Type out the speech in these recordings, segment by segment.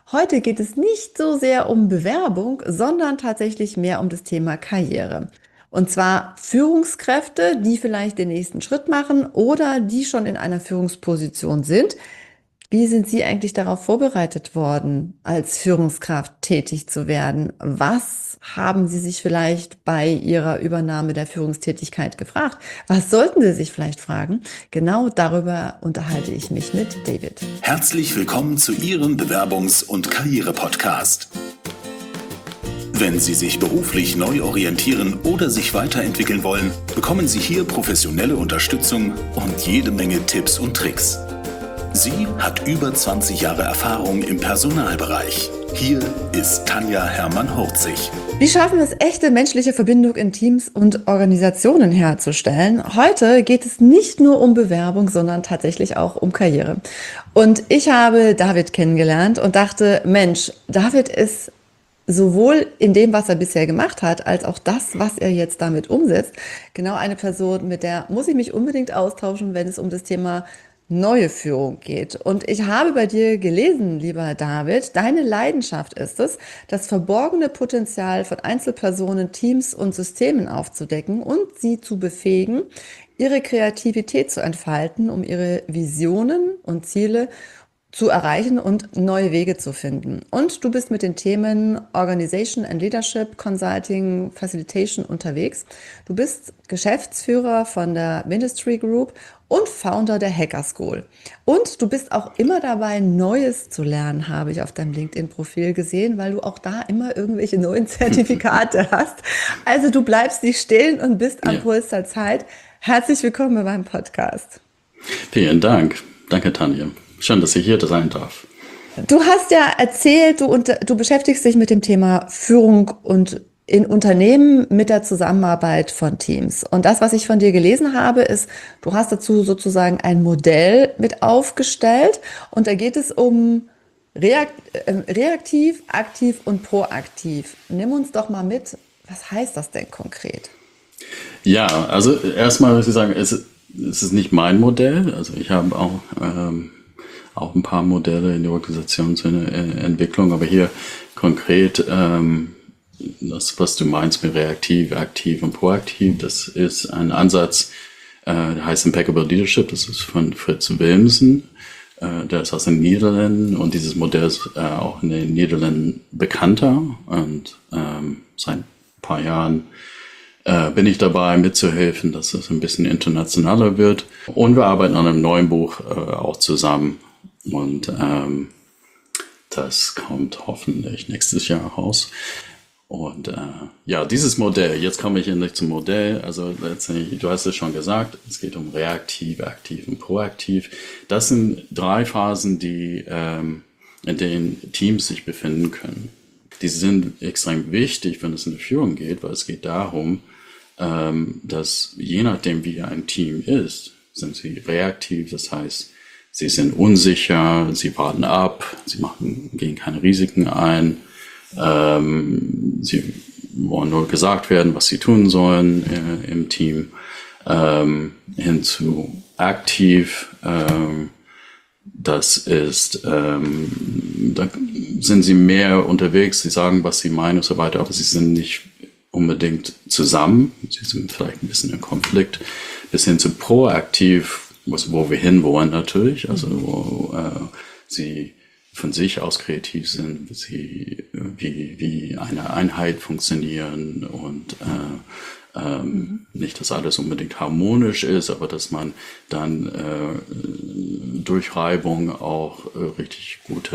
Heute geht es nicht so sehr um Bewerbung, sondern tatsächlich mehr um das Thema Karriere. Und zwar Führungskräfte, die vielleicht den nächsten Schritt machen oder die schon in einer Führungsposition sind. Wie sind Sie eigentlich darauf vorbereitet worden, als Führungskraft tätig zu werden? Was haben Sie sich vielleicht bei Ihrer Übernahme der Führungstätigkeit gefragt? Was sollten Sie sich vielleicht fragen? Genau darüber unterhalte ich mich mit David. Herzlich willkommen zu Ihrem Bewerbungs- und Karriere-Podcast. Wenn Sie sich beruflich neu orientieren oder sich weiterentwickeln wollen, bekommen Sie hier professionelle Unterstützung und jede Menge Tipps und Tricks. Sie hat über 20 Jahre Erfahrung im Personalbereich. Hier ist Tanja Hermann-Hurzig. Wie schaffen wir es, echte menschliche Verbindung in Teams und Organisationen herzustellen? Heute geht es nicht nur um Bewerbung, sondern tatsächlich auch um Karriere. Und ich habe David kennengelernt und dachte, Mensch, David ist sowohl in dem, was er bisher gemacht hat, als auch das, was er jetzt damit umsetzt, genau eine Person, mit der muss ich mich unbedingt austauschen, wenn es um das Thema neue Führung geht. Und ich habe bei dir gelesen, lieber David, deine Leidenschaft ist es, das verborgene Potenzial von Einzelpersonen, Teams und Systemen aufzudecken und sie zu befähigen, ihre Kreativität zu entfalten, um ihre Visionen und Ziele zu erreichen und neue Wege zu finden. Und du bist mit den Themen Organization and Leadership, Consulting, Facilitation unterwegs. Du bist Geschäftsführer von der Ministry Group und Founder der Hacker School. Und du bist auch immer dabei, Neues zu lernen, habe ich auf deinem LinkedIn-Profil gesehen, weil du auch da immer irgendwelche neuen Zertifikate hast. Also du bleibst nicht stehen und bist am Ja, Puls der Zeit. Herzlich willkommen bei meinem Podcast. vielen Dank. Danke, Tanja. Schön, dass ich hier sein darf. Du hast ja erzählt, du beschäftigst dich mit dem Thema Führung und in Unternehmen mit der Zusammenarbeit von Teams. Und das, was ich von dir gelesen habe, ist, du hast dazu sozusagen ein Modell mit aufgestellt. Und da geht es um reaktiv, aktiv und proaktiv. Nimm uns doch mal mit, was heißt das denn konkret? Ja, also erstmal muss ich sagen, es ist nicht mein Modell. Also ich habe auch ein paar Modelle in der Organisationsentwicklung, aber hier konkret das, was du meinst mit reaktiv, aktiv und proaktiv, das ist ein Ansatz, der heißt Impeccable Leadership, das ist von Fritz Wilmsen, der ist aus den Niederlanden und dieses Modell ist auch in den Niederlanden bekannter und seit ein paar Jahren bin ich dabei mitzuhelfen, dass es ein bisschen internationaler wird. Und wir arbeiten an einem neuen Buch auch zusammen. Und das kommt hoffentlich nächstes Jahr raus. Und ja, dieses Modell, jetzt komme ich endlich zum Modell. Also letztendlich, du hast es schon gesagt, es geht um reaktiv, aktiv und proaktiv. Das sind drei Phasen, in denen Teams sich befinden können. Die sind extrem wichtig, wenn es in die Führung geht, weil es geht darum, dass je nachdem, wie ein Team ist, sind sie reaktiv, das heißt, sie sind unsicher, sie warten ab, gehen keine Risiken ein, sie wollen nur gesagt werden, was sie tun sollen im Team, hin zu aktiv, das ist, da sind sie mehr unterwegs, sie sagen, was sie meinen und so weiter, aber sie sind nicht unbedingt zusammen, sie sind vielleicht ein bisschen im Konflikt, bis hin zu proaktiv, wo wir hinwollen natürlich, also wo sie von sich aus kreativ sind, wie eine Einheit funktionieren und nicht, dass alles unbedingt harmonisch ist, aber dass man dann durch Reibung auch richtig gute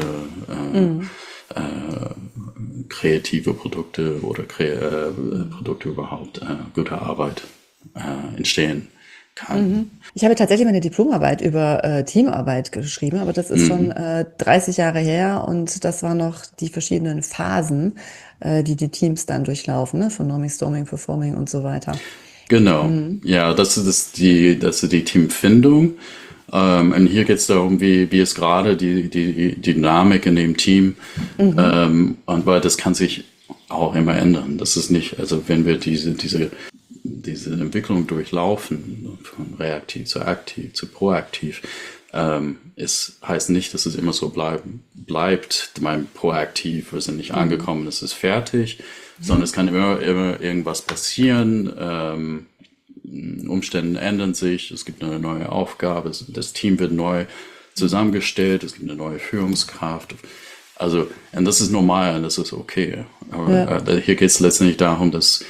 kreative Produkte oder Produkte überhaupt, gute Arbeit entstehen kann. Ich habe tatsächlich meine Diplomarbeit über Teamarbeit geschrieben, aber das ist schon 30 Jahre her und das waren noch die verschiedenen Phasen, die Teams dann durchlaufen, ne? Von Norming, Storming, Performing und so weiter. Genau, ja, das ist die Teamfindung. Und hier geht es darum, wie ist gerade die Dynamik in dem Team. Und weil das kann sich auch immer ändern. Das ist nicht, also wenn wir diese Entwicklung durchlaufen, von reaktiv zu aktiv zu proaktiv, Es heißt nicht, dass es immer so bleibt, proaktiv, wir sind nicht angekommen, es ist fertig, sondern es kann immer irgendwas passieren, Umstände ändern sich, es gibt eine neue Aufgabe, das Team wird neu zusammengestellt, es gibt eine neue Führungskraft. Also, und das ist normal und das ist okay. Aber hier geht es letztendlich darum, dass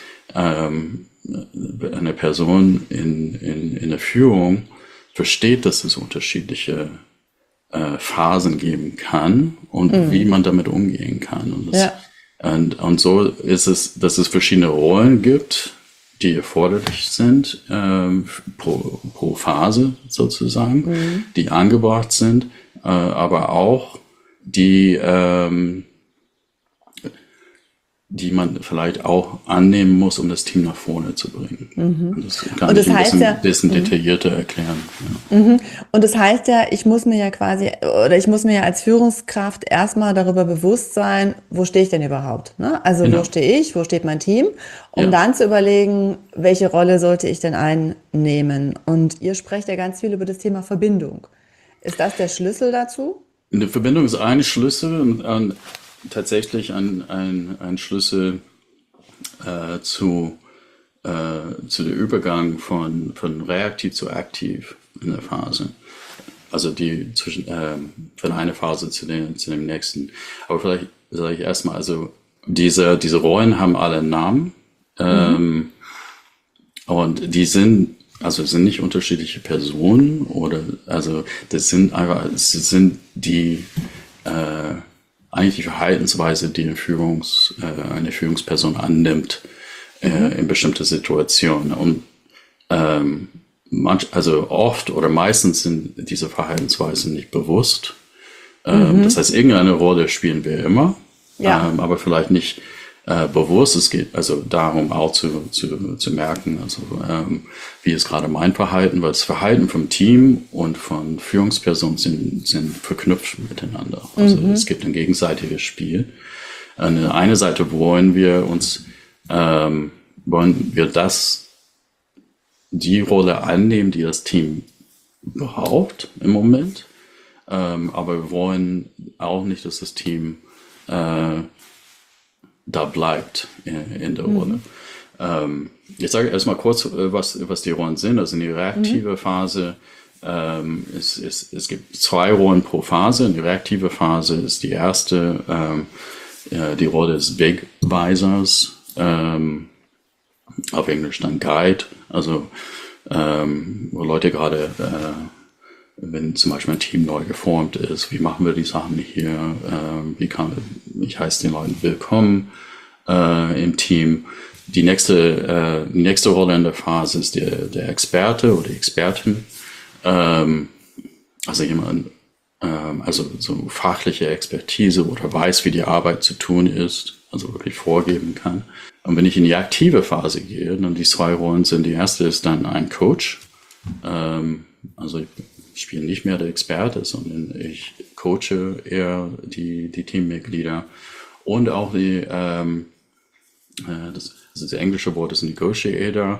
eine Person in der Führung versteht, dass es unterschiedliche Phasen geben kann und wie man damit umgehen kann. Und so ist es, dass es verschiedene Rollen gibt, die erforderlich sind pro Phase sozusagen, die angebracht sind, aber auch die man vielleicht auch annehmen muss, um das Team nach vorne zu bringen. Das kann ich ein bisschen detaillierter erklären. Ja. Und das heißt ja, ich muss mir ja als Führungskraft erstmal darüber bewusst sein, wo stehe ich denn überhaupt? Ne? Also wo stehe ich, wo steht mein Team? Um dann zu überlegen, welche Rolle sollte ich denn einnehmen? Und ihr sprecht ja ganz viel über das Thema Verbindung. Ist das der Schlüssel dazu? Eine Verbindung ist ein Schlüssel und tatsächlich ein Schlüssel zu der Übergang von reaktiv zu aktiv in der Phase. Also die von einer Phase zu dem nächsten. Aber vielleicht sage ich erstmal, also diese Rollen haben alle einen Namen und die sind nicht unterschiedliche Personen das sind einfach, sind die eigentlich die Verhaltensweise, die eine Führungsperson annimmt in bestimmte Situationen. Und oft oder meistens sind diese Verhaltensweisen nicht bewusst. Das heißt, irgendeine Rolle spielen wir immer, aber vielleicht nicht bewusst. Es geht also darum, auch zu merken, wie ist gerade mein Verhalten, weil das Verhalten vom Team und von Führungspersonen sind verknüpft miteinander. Also es gibt ein gegenseitiges Spiel. An der einen Seite wollen wir die Rolle annehmen, die das Team braucht im Moment. Aber wir wollen auch nicht, dass das Team da bleibt in der Rolle. Ich sage erstmal kurz, was die Rollen sind. Also in die reaktive Phase, es gibt 2 Rollen pro Phase. In die reaktive Phase ist die erste, die Rolle des Wegweisers, auf Englisch dann Guide, also wo Leute gerade wenn zum Beispiel ein Team neu geformt ist, wie machen wir die Sachen hier, ich heiße den Leuten willkommen im Team. Die nächste Rolle in der Phase ist der Experte oder die Expertin, also jemand, also so fachliche Expertise oder weiß, wie die Arbeit zu tun ist, also wirklich vorgeben kann. Und wenn ich in die aktive Phase gehe, dann die 2 Rollen sind, die erste ist dann ein Coach, also ich bin nicht mehr der Experte, sondern ich coache eher die Teammitglieder und auch das englische Wort ist Negotiator,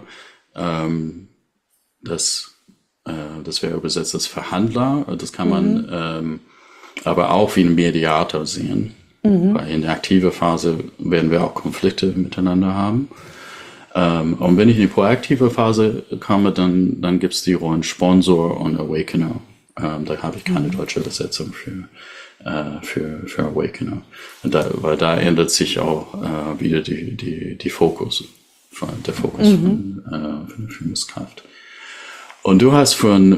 das wäre übersetzt als Verhandler, das kann man aber auch wie ein Mediator sehen, weil in der aktiven Phase werden wir auch Konflikte miteinander haben. Und wenn ich in die proaktive Phase komme, dann gibt es die Rollen Sponsor und Awakener. Da habe ich keine deutsche Übersetzung für Awakener. Weil da ändert sich auch wieder der Fokus von der Führungskraft. Und du hast von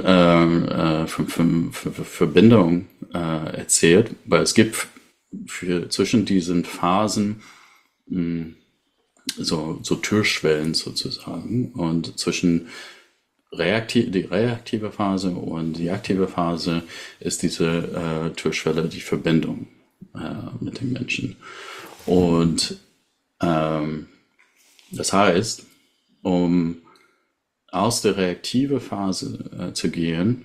Verbindung erzählt, weil es gibt zwischen diesen Phasen so Türschwellen sozusagen, und zwischen die reaktive Phase und die aktive Phase ist diese Türschwelle die Verbindung mit den Menschen. Und das heißt, um aus der reaktive Phase zu gehen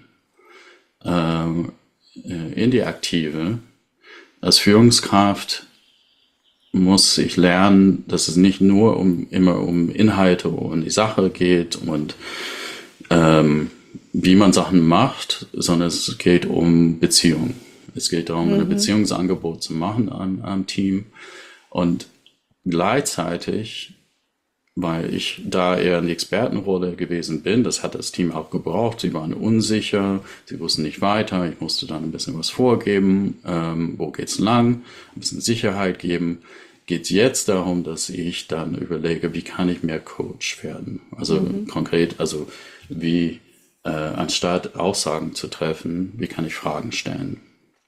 in die aktive, als Führungskraft muss ich lernen, dass es nicht nur immer um Inhalte und die Sache geht und wie man Sachen macht, sondern es geht um Beziehungen. Es geht darum, ein Beziehungsangebot zu machen am Team. Und gleichzeitig, weil ich da eher in die Expertenrolle gewesen bin, das hat das Team auch gebraucht. Sie waren unsicher, sie wussten nicht weiter. Ich musste dann ein bisschen was vorgeben. Wo geht's lang? Ein bisschen Sicherheit geben. Geht es jetzt darum, dass ich dann überlege, wie kann ich mehr Coach werden? Also konkret, also wie anstatt Aussagen zu treffen, wie kann ich Fragen stellen?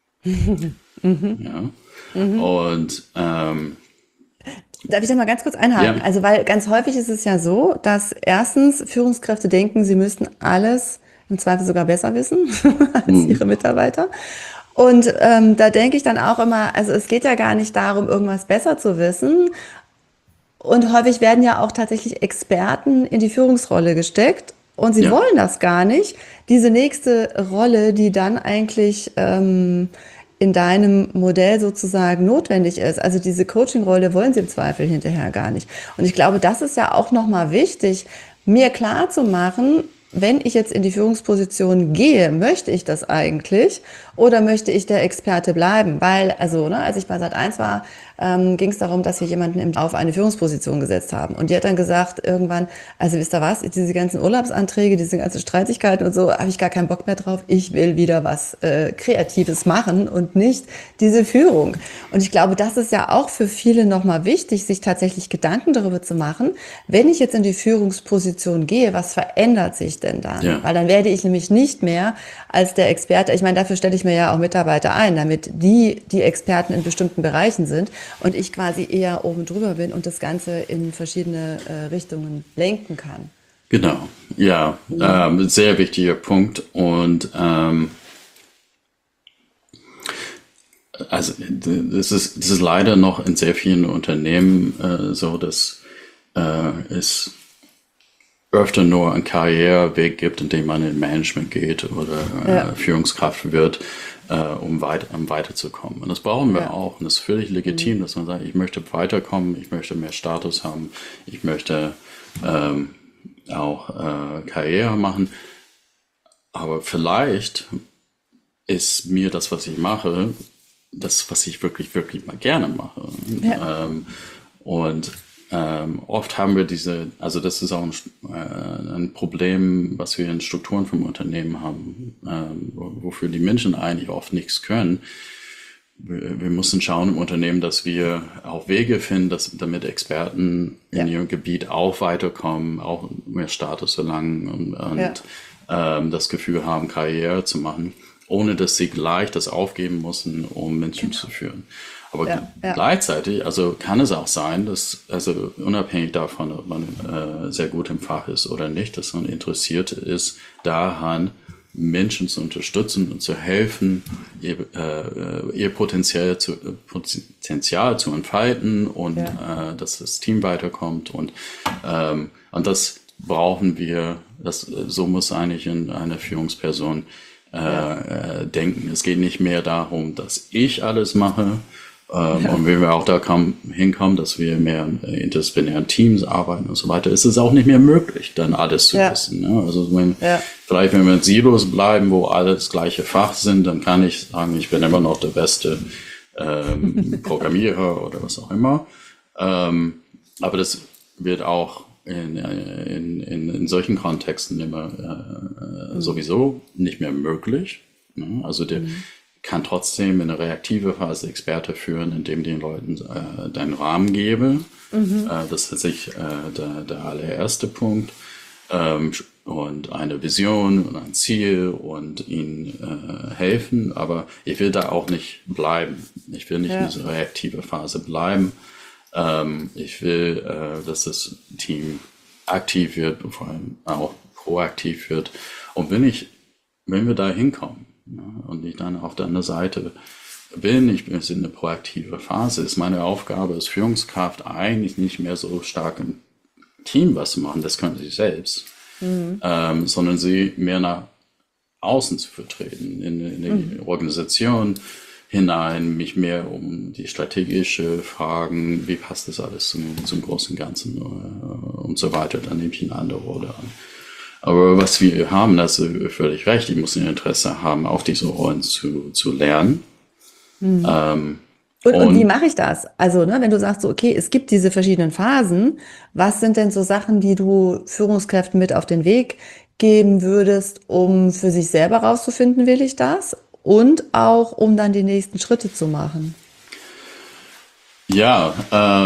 Ja. Und Darf ich da mal ganz kurz einhaken? ja, Also, weil ganz häufig ist es ja so, dass erstens Führungskräfte denken, sie müssten alles im Zweifel sogar besser wissen als ihre Mitarbeiter. Und da denke ich dann auch immer, also es geht ja gar nicht darum, irgendwas besser zu wissen. Und häufig werden ja auch tatsächlich Experten in die Führungsrolle gesteckt und sie ja, wollen das gar nicht. Diese nächste Rolle, die dann eigentlich in deinem Modell sozusagen notwendig ist. Also diese Coaching-Rolle wollen sie im Zweifel hinterher gar nicht. Und ich glaube, das ist ja auch nochmal wichtig, mir klar zu machen, wenn ich jetzt in die Führungsposition gehe, möchte ich das eigentlich oder möchte ich der Experte bleiben? Weil, also, ne, als ich bei Sat.1 war, ging es darum, dass wir jemanden auf eine Führungsposition gesetzt haben. Und die hat dann gesagt, irgendwann, also wisst ihr was, diese ganzen Urlaubsanträge, diese ganzen Streitigkeiten und so, habe ich gar keinen Bock mehr drauf. Ich will wieder was Kreatives machen und nicht diese Führung. Und ich glaube, das ist ja auch für viele nochmal wichtig, sich tatsächlich Gedanken darüber zu machen, wenn ich jetzt in die Führungsposition gehe, was verändert sich denn dann? ja. Weil dann werde ich nämlich nicht mehr als der Experte, ich meine, dafür stelle ich mir ja auch Mitarbeiter ein, damit die Experten in bestimmten Bereichen sind und ich quasi eher oben drüber bin und das Ganze in verschiedene Richtungen lenken kann. Genau. Ja, sehr wichtiger Punkt. Und also das ist leider noch in sehr vielen Unternehmen so, dass es öfter nur einen Karriereweg gibt, in dem man in Management geht oder Führungskraft wird, um weiterzukommen. Und das brauchen wir auch. Und das ist völlig legitim, dass man sagt, ich möchte weiterkommen, ich möchte mehr Status haben, ich möchte auch Karriere machen. Aber vielleicht ist mir das, was ich mache, das, was ich wirklich, wirklich mal gerne mache. Ja. Und oft haben wir also das ist auch ein Problem, was wir in Strukturen vom Unternehmen haben, wofür die Menschen eigentlich oft nichts können. Wir müssen schauen im Unternehmen, dass wir auch Wege finden, damit Experten in ihrem Gebiet auch weiterkommen, auch mehr Status erlangen und das Gefühl haben, Karriere zu machen, ohne dass sie gleich das aufgeben müssen, um Menschen zu führen. Aber gleichzeitig, also kann es auch sein, dass, also unabhängig davon, ob man sehr gut im Fach ist oder nicht, dass man interessiert ist, daran Menschen zu unterstützen und zu helfen, ihr Potenzial zu entfalten und dass das Team weiterkommt und das brauchen wir, so muss eigentlich eine Führungsperson denken. Es geht nicht mehr darum, dass ich alles mache, und wenn wir auch da hinkommen, dass wir mehr in interdisziplinären Teams arbeiten und so weiter, ist es auch nicht mehr möglich, dann alles zu wissen. Ne? Also vielleicht, wenn wir in Silos bleiben, wo alle das gleiche Fach sind, dann kann ich sagen, ich bin immer noch der beste Programmierer oder was auch immer. Aber das wird auch in solchen Kontexten immer sowieso nicht mehr möglich. Ne? Also kann trotzdem in eine reaktive Phase Experte führen, indem den Leuten deinen Rahmen gebe. Das ist tatsächlich der allererste Punkt. Und eine Vision und ein Ziel und ihnen helfen. Aber ich will da auch nicht bleiben. Ich will nicht in dieser reaktive Phase bleiben. Ich will, dass das Team aktiv wird und vor allem auch proaktiv wird. Und wenn wir da hinkommen, und ich dann auf deiner Seite bin, ich bin jetzt in eine proaktive Phase, ist meine Aufgabe als Führungskraft eigentlich nicht mehr so stark im Team was zu machen, das können sie selbst, sondern sie mehr nach außen zu vertreten, in die Organisation hinein, mich mehr um die strategische Fragen, wie passt das alles zum großen Ganzen und so weiter, dann nehme ich eine andere Rolle an. Aber was wir haben, das ist völlig recht, die müssen Interesse haben, auf diese Rollen zu lernen. Und wie mache ich das? Also, ne, wenn du sagst, so, okay, es gibt diese verschiedenen Phasen, was sind denn so Sachen, die du Führungskräften mit auf den Weg geben würdest, um für sich selber rauszufinden, will ich das? Und auch, um dann die nächsten Schritte zu machen. Ja,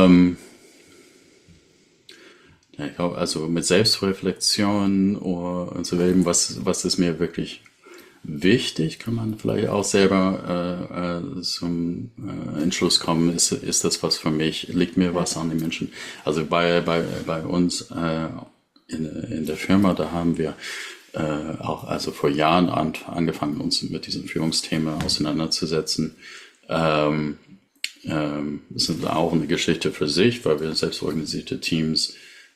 ja, ich glaube, also mit Selbstreflexion und zu überlegen, was ist mir wirklich wichtig, kann man vielleicht auch selber zum Entschluss kommen, ist das was für mich, liegt mir was an den Menschen. Also bei uns in der Firma, da haben wir auch also vor Jahren angefangen, uns mit diesem Führungsthema auseinanderzusetzen. Das ist auch eine Geschichte für sich, weil wir selbstorganisierte Teams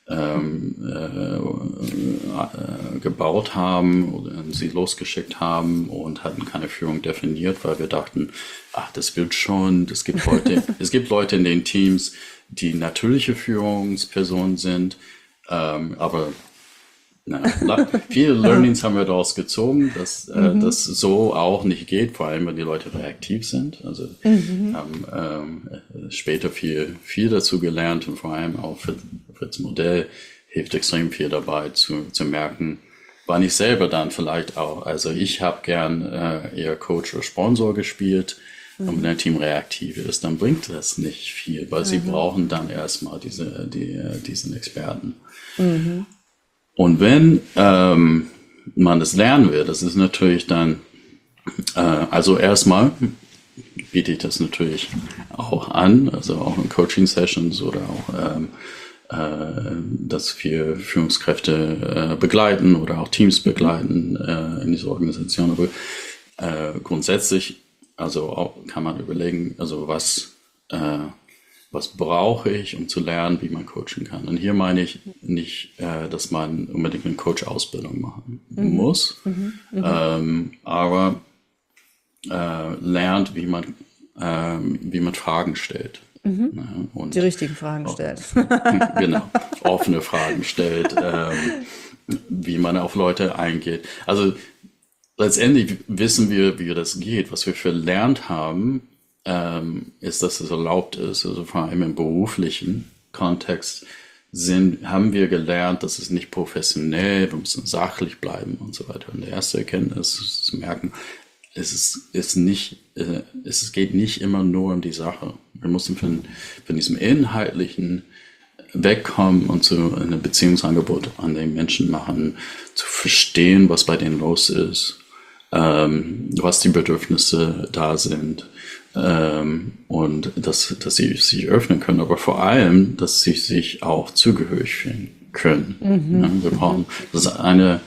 gebaut haben oder sie losgeschickt haben und hatten keine Führung definiert, weil wir dachten, ach, das wird schon, es gibt Leute in den Teams, die natürliche Führungspersonen sind, aber viele Learnings haben wir daraus gezogen, dass das so auch nicht geht, vor allem wenn die Leute reaktiv sind. Also haben später viel dazu gelernt und vor allem auch Fritz Modell hilft extrem viel dabei zu merken, wann ich selber dann vielleicht auch, also ich habe gern eher Coach oder Sponsor gespielt, und wenn ein Team reaktiv ist, dann bringt das nicht viel, weil sie brauchen dann erstmal diesen Experten. Und wenn man das lernen will, das ist natürlich dann, also erstmal biete ich das natürlich auch an, also auch in Coaching-Sessions oder auch, dass wir Führungskräfte begleiten oder auch Teams begleiten in dieser Organisation. Aber grundsätzlich, also auch kann man überlegen, also was brauche ich, um zu lernen, wie man coachen kann. Und hier meine ich nicht, dass man unbedingt eine Coach-Ausbildung machen muss, aber lernt, wie man Fragen stellt. Und Die richtigen Fragen stellt. genau, offene Fragen stellt, wie man auf Leute eingeht. Also letztendlich wissen wir, wie das geht. Was wir verlernt haben, ist, dass es erlaubt ist, also vor allem im beruflichen Kontext haben wir gelernt, dass es nicht professionell, wir müssen sachlich bleiben und so weiter. Und die erste Erkenntnis ist zu merken, es geht nicht immer nur um die Sache. Wir müssen von diesem Inhaltlichen wegkommen und zu einem Beziehungsangebot an den Menschen machen, zu verstehen, was bei denen los ist, was die Bedürfnisse da sind, und dass sie sich öffnen können, aber vor allem, dass sie sich auch zugehörig fühlen können. Ja, wir brauchen, das ist eine,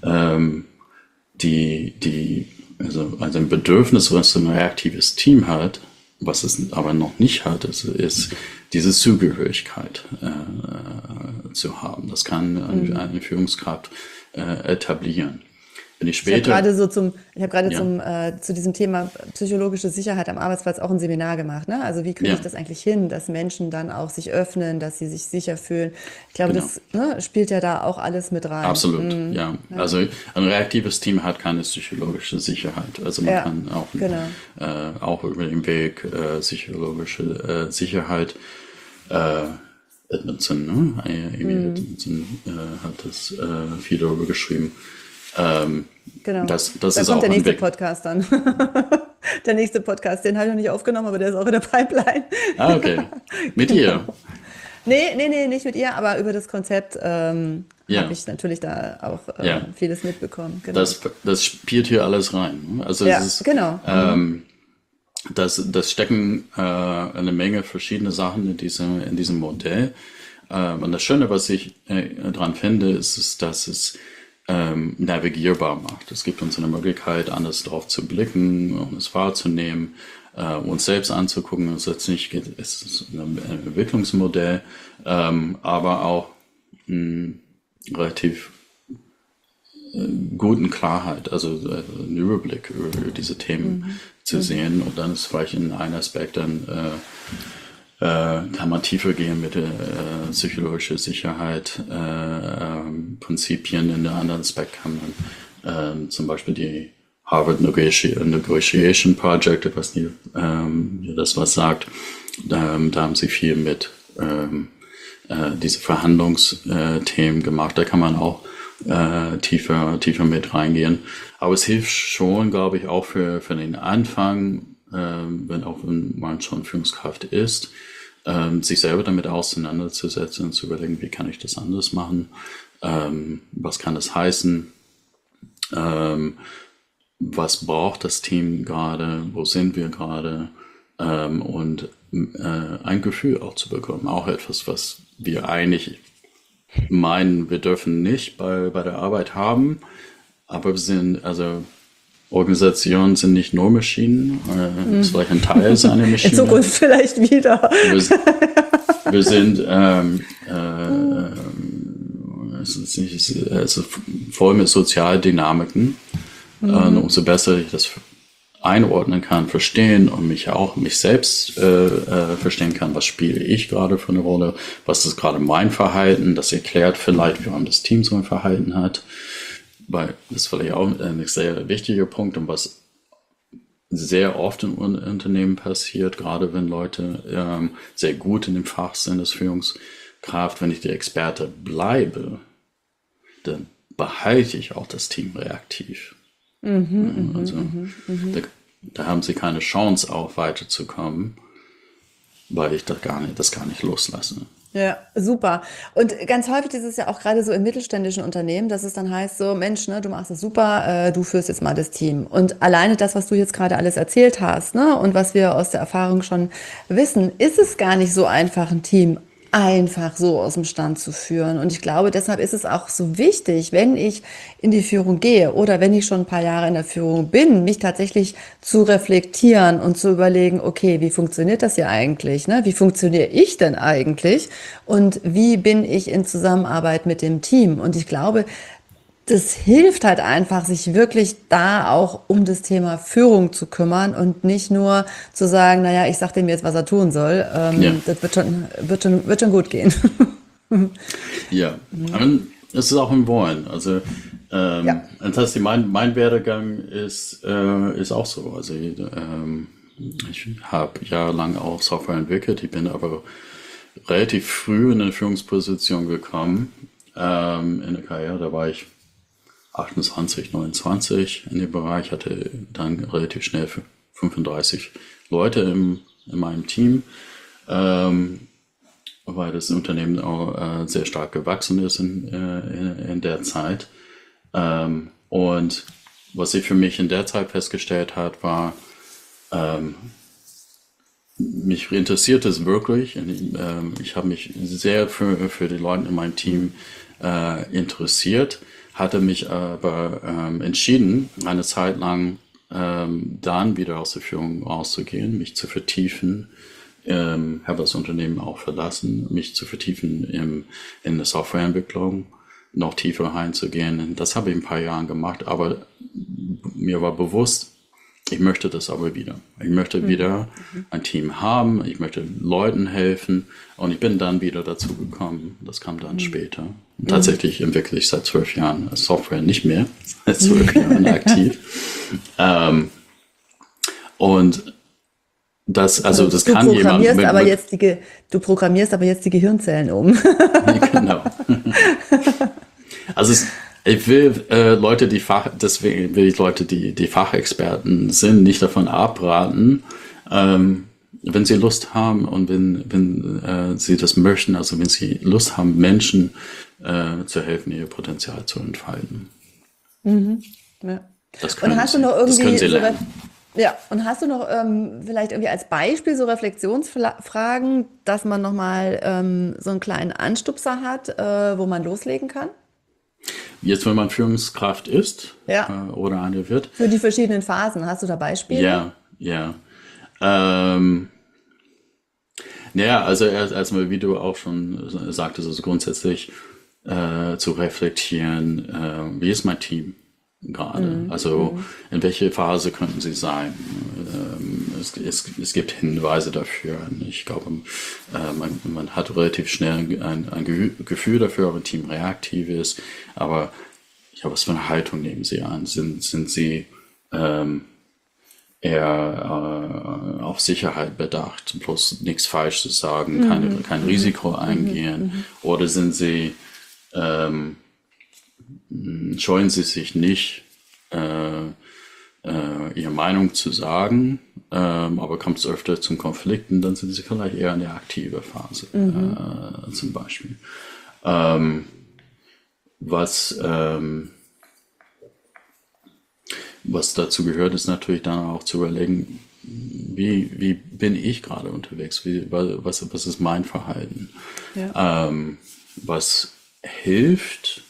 also ein Bedürfnis, was ein reaktives Team hat, was es aber noch nicht hat, ist diese Zugehörigkeit zu haben. Das kann eine Führungskraft etablieren. Wenn ich Ich habe später, gerade zu diesem Thema psychologische Sicherheit am Arbeitsplatz auch ein Seminar gemacht, ne? Also wie kriege ich das eigentlich hin, dass Menschen dann auch sich öffnen, dass sie sich sicher fühlen? Ich glaube, das spielt ja da auch alles mit rein. absolut, ja. Also ein reaktives Team hat keine psychologische Sicherheit. Also man kann auch, auch über den Weg psychologische Sicherheit Edmondson, ne? Amy Edmondson hat das viel darüber geschrieben. Genau. Das Da ist kommt auch der ein nächste Weg. Podcast dann. Der nächste Podcast, den habe ich noch nicht aufgenommen, aber der ist auch in der Pipeline. Ah, okay. Mit dir. Nee, nicht mit ihr, aber über das Konzept habe Ja. ich natürlich da auch Ja. vieles mitbekommen. Genau. Das spielt hier alles rein. Ne? Also Ja, es ist, genau. das stecken eine Menge verschiedene Sachen in diesem Modell. Und das Schöne, was ich dran finde, ist, dass es navigierbar macht. Es gibt uns eine Möglichkeit, anders drauf zu blicken und es wahrzunehmen, uns selbst anzugucken. Es ist ein Entwicklungsmodell, aber auch relativ guten Klarheit, also einen Überblick über diese Themen zu sehen. Und dann ist vielleicht in einem Aspekt dann kann man tiefer gehen mit psychologischer Sicherheit, Prinzipien. In der anderen Aspekt kann man zum Beispiel die Harvard Negotiation Project, ich weiß nicht, wie das was sagt, da haben sie viel mit diese Verhandlungsthemen gemacht. Da kann man auch tiefer mit reingehen. Aber es hilft schon, glaube ich, auch für den Anfang, wenn man schon Führungskraft ist, sich selber damit auseinanderzusetzen und zu überlegen, wie kann ich das anders machen? Was kann das heißen? Was braucht das Team gerade? Wo sind wir gerade? Und ein Gefühl auch zu bekommen. Auch etwas, was wir eigentlich meinen, wir dürfen nicht bei der Arbeit haben. Aber Organisationen sind nicht nur Maschinen. Das ist vielleicht ein Teil seiner Maschine. In Zukunft vielleicht wieder. Wir sind es ist voll mit Sozialdynamiken. Umso besser ich das einordnen kann, verstehen und mich selbst verstehen kann, was spiele ich gerade für eine Rolle, was ist gerade mein Verhalten, das erklärt vielleicht, warum das Team so ein Verhalten hat, weil das ist vielleicht auch ein sehr wichtiger Punkt und was sehr oft in Unternehmen passiert, gerade wenn Leute sehr gut in dem Fach sind als Führungskraft, wenn ich der Experte bleibe, dann behalte ich auch das Team reaktiv. Da haben sie keine Chance, auch weiterzukommen, weil ich das gar nicht loslasse. Ja, super. Und ganz häufig ist es ja auch gerade so in mittelständischen Unternehmen, dass es dann heißt so, Mensch, ne, du machst das super, du führst jetzt mal das Team. Und alleine das, was du jetzt gerade alles erzählt hast, ne, und was wir aus der Erfahrung schon wissen, ist es gar nicht so einfach, ein Team einfach so aus dem Stand zu führen. Und ich glaube, deshalb ist es auch so wichtig, wenn ich in die Führung gehe oder wenn ich schon ein paar Jahre in der Führung bin, mich tatsächlich zu reflektieren und zu überlegen, okay, wie funktioniert das hier eigentlich? Ne? Wie funktioniere ich denn eigentlich? Und wie bin ich in Zusammenarbeit mit dem Team? Und ich glaube, das hilft halt einfach, sich wirklich da auch um das Thema Führung zu kümmern und nicht nur zu sagen, naja, ich sag dem jetzt, was er tun soll. Das wird schon gut gehen. Ja, aber es ist auch ein Wollen. Also das heißt, mein Werdegang ist auch so. Also ich habe jahrelang auch Software entwickelt. Ich bin aber relativ früh in eine Führungsposition gekommen in der Karriere. Da war ich 28, 29 in dem Bereich, hatte dann relativ schnell 35 Leute in meinem Team, weil das Unternehmen auch sehr stark gewachsen ist in der Zeit. Und was ich für mich in der Zeit festgestellt hat, war, mich interessiert es wirklich. Ich habe mich sehr für die Leute in meinem Team interessiert, hatte mich aber entschieden, eine Zeit lang dann wieder aus der Führung rauszugehen, mich zu vertiefen, habe das Unternehmen auch verlassen, mich zu vertiefen in der Softwareentwicklung, noch tiefer reinzugehen. Das habe ich ein paar Jahren gemacht, aber mir war bewusst, ich möchte das aber wieder. Ich möchte wieder ein Team haben, ich möchte Leuten helfen und ich bin dann wieder dazu gekommen. Das kam dann später. Und tatsächlich entwickle ich seit 12 Jahren Software nicht mehr, seit 12 Jahren aktiv. Und das kann jemand. Du programmierst aber jetzt die Gehirnzellen um. Genau. Also ich will deswegen will ich Leute, die Fachexperten sind, nicht davon abraten, wenn sie Lust haben und wenn sie das möchten, also wenn sie Lust haben, Menschen zu helfen, ihr Potenzial zu entfalten. Ja. Das können Und hast sie, du noch irgendwie das können sie lernen. und hast du noch vielleicht irgendwie als Beispiel so Reflexionsfragen, dass man nochmal so einen kleinen Anstupser hat, wo man loslegen kann? Jetzt, wenn man Führungskraft ist oder eine wird. Für die verschiedenen Phasen, hast du da Beispiele? Ja. Also erstmal, wie du auch schon sagtest, also grundsätzlich zu reflektieren, wie ist mein Team gerade? Also in welche Phase könnten sie sein? es gibt Hinweise dafür. Ich glaube, man hat relativ schnell ein Gefühl dafür, ob ein Team reaktiv ist. Aber ja, was für eine Haltung nehmen Sie an? Sind Sie eher auf Sicherheit bedacht, bloß nichts falsch zu sagen, kein Risiko eingehen? Oder sind Sie, scheuen Sie sich nicht, ihre Meinung zu sagen, aber kommt es öfter zum Konflikten, dann sind Sie vielleicht eher in der aktiven Phase, zum Beispiel. Was dazu gehört, ist natürlich dann auch zu überlegen, wie bin ich gerade unterwegs? Was ist mein Verhalten? Ja. Was hilft,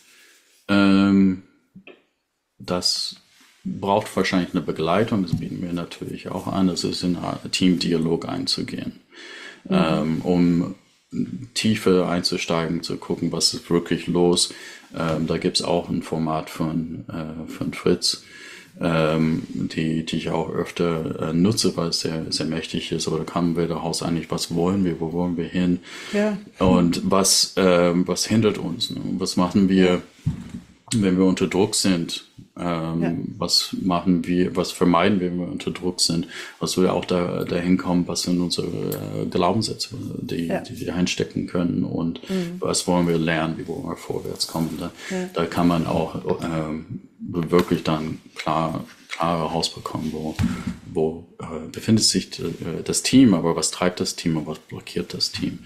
das braucht wahrscheinlich eine Begleitung, das bieten wir natürlich auch an, das ist in einen Teamdialog einzugehen, um tiefer einzusteigen, zu gucken, was ist wirklich los. Da gibt es auch ein Format von Fritz, die ich auch öfter nutze, weil es sehr, sehr mächtig ist. Aber da kamen wir daraus eigentlich, was wollen wir, wo wollen wir hin? Ja. Und was hindert uns? Ne? Was machen wir, wenn wir unter Druck sind? Was machen wir, was vermeiden wir, wenn wir unter Druck sind? Was wir auch dahin kommen, was sind unsere Glaubenssätze, die wir einstecken können und was wollen wir lernen, wie wollen wir vorwärts kommen? Da kann man auch wirklich dann klar herausbekommen, wo befindet sich das Team, aber was treibt das Team und was blockiert das Team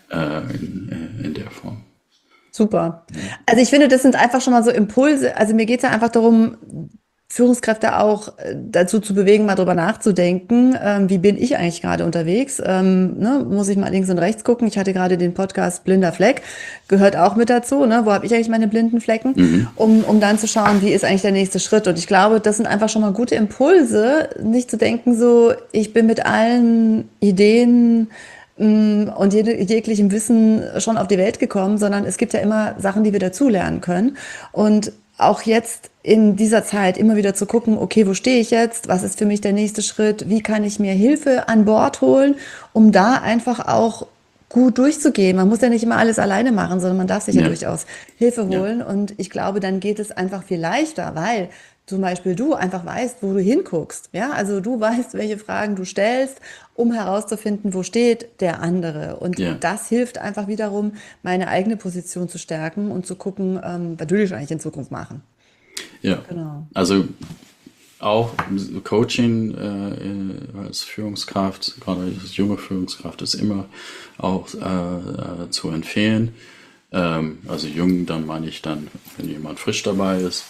in der Form. Super. Also ich finde, das sind einfach schon mal so Impulse. Also mir geht es ja einfach darum, Führungskräfte auch dazu zu bewegen, mal drüber nachzudenken, wie bin ich eigentlich gerade unterwegs? Ne? Muss ich mal links und rechts gucken? Ich hatte gerade den Podcast Blinder Fleck, gehört auch mit dazu. Ne? Wo habe ich eigentlich meine blinden Flecken? Um dann zu schauen, wie ist eigentlich der nächste Schritt? Und ich glaube, das sind einfach schon mal gute Impulse, nicht zu denken so, ich bin mit allen Ideen und jeglichem Wissen schon auf die Welt gekommen, sondern es gibt ja immer Sachen, die wir dazulernen können. Und auch jetzt in dieser Zeit immer wieder zu gucken, okay, wo stehe ich jetzt? Was ist für mich der nächste Schritt? Wie kann ich mir Hilfe an Bord holen, um da einfach auch gut durchzugehen? Man muss ja nicht immer alles alleine machen, sondern man darf sich ja durchaus Hilfe holen. Und ich glaube, dann geht es einfach viel leichter, weil zum Beispiel du einfach weißt, wo du hinguckst. Ja, also du weißt, welche Fragen du stellst, um herauszufinden, wo steht der andere. Und das hilft einfach wiederum, meine eigene Position zu stärken und zu gucken, was will ich eigentlich in Zukunft machen. Ja, Genau. also auch Coaching als Führungskraft, gerade als junge Führungskraft, ist immer auch zu empfehlen. Also jung, dann meine ich dann, wenn jemand frisch dabei ist.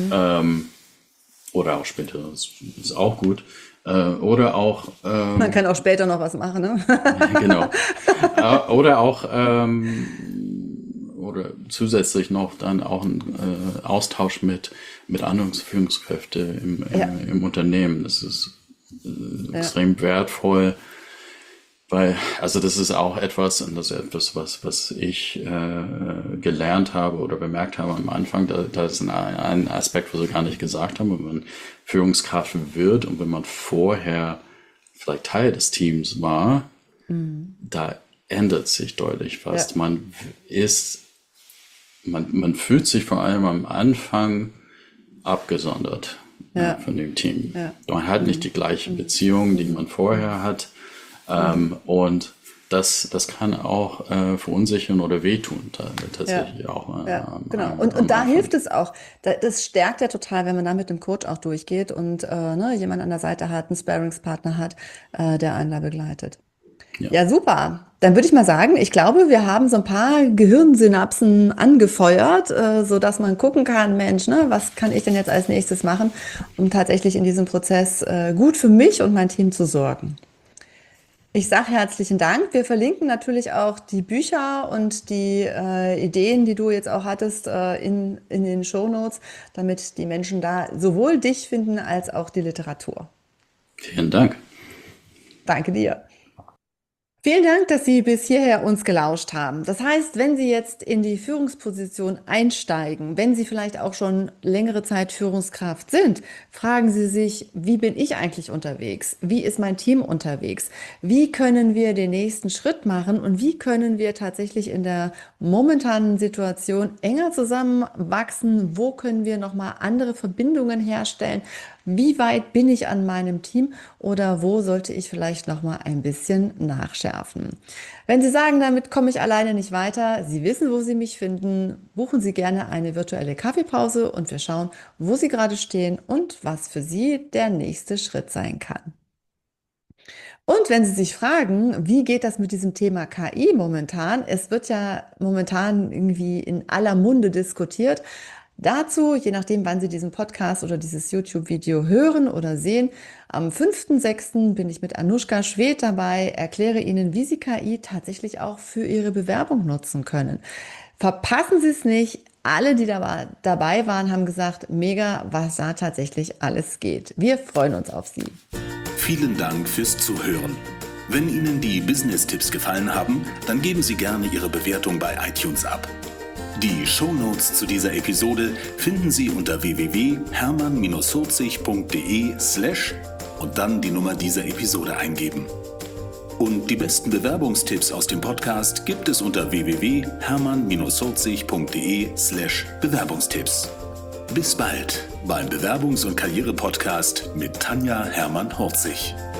Oder auch später, das ist auch gut. Oder auch Man kann auch später noch was machen, ne? genau. Oder auch oder zusätzlich noch dann auch ein Austausch mit anderen Führungskräften im Unternehmen. Das ist extrem wertvoll, weil, also das ist auch etwas, und das ist etwas, was ich gelernt habe oder bemerkt habe am Anfang, da ist ein Aspekt, was wir gar nicht gesagt haben, wenn man Führungskraft wird und wenn man vorher vielleicht Teil des Teams war, da ändert sich deutlich was. Ja. Man fühlt sich vor allem am Anfang abgesondert von dem Team. Ja. Man hat nicht die gleiche Beziehung, die man vorher hat. Und das kann auch verunsichern oder wehtun, tatsächlich auch. Ja, genau. Und da hilft es auch. Das stärkt ja total, wenn man da mit dem Coach auch durchgeht und jemand an der Seite hat, einen Sparringspartner hat, der einen da begleitet. Ja, super. Dann würde ich mal sagen, ich glaube, wir haben so ein paar Gehirnsynapsen angefeuert, so dass man gucken kann, Mensch, ne, was kann ich denn jetzt als nächstes machen, um tatsächlich in diesem Prozess gut für mich und mein Team zu sorgen. Ich sage herzlichen Dank. Wir verlinken natürlich auch die Bücher und die Ideen, die du jetzt auch hattest, in den Shownotes, damit die Menschen da sowohl dich finden als auch die Literatur. Vielen Dank. Danke dir. Vielen Dank, dass Sie bis hierher uns gelauscht haben. Das heißt, wenn Sie jetzt in die Führungsposition einsteigen, wenn Sie vielleicht auch schon längere Zeit Führungskraft sind, fragen Sie sich, wie bin ich eigentlich unterwegs? Wie ist mein Team unterwegs? Wie können wir den nächsten Schritt machen und wie können wir tatsächlich in der momentanen Situation enger zusammenwachsen? Wo können wir nochmal andere Verbindungen herstellen? Wie weit bin ich an meinem Team oder wo sollte ich vielleicht noch mal ein bisschen nachschärfen? Wenn Sie sagen, damit komme ich alleine nicht weiter, Sie wissen, wo Sie mich finden, buchen Sie gerne eine virtuelle Kaffeepause und wir schauen, wo Sie gerade stehen und was für Sie der nächste Schritt sein kann. Und wenn Sie sich fragen, wie geht das mit diesem Thema KI momentan? Es wird ja momentan irgendwie in aller Munde diskutiert. Dazu, je nachdem, wann Sie diesen Podcast oder dieses YouTube-Video hören oder sehen, am 5.6. bin ich mit Anushka Schwedt dabei, erkläre Ihnen, wie Sie KI tatsächlich auch für Ihre Bewerbung nutzen können. Verpassen Sie es nicht. Alle, die dabei waren, haben gesagt, mega, was da tatsächlich alles geht. Wir freuen uns auf Sie. Vielen Dank fürs Zuhören. Wenn Ihnen die Business-Tipps gefallen haben, dann geben Sie gerne Ihre Bewertung bei iTunes ab. Die Shownotes zu dieser Episode finden Sie unter www.hermann-40.de/ und dann die Nummer dieser Episode eingeben. Und die besten Bewerbungstipps aus dem Podcast gibt es unter www.hermann-40.de/Bewerbungstipps. Bis bald beim Bewerbungs- und Karriere-Podcast mit Tanja Hermann-Horzig.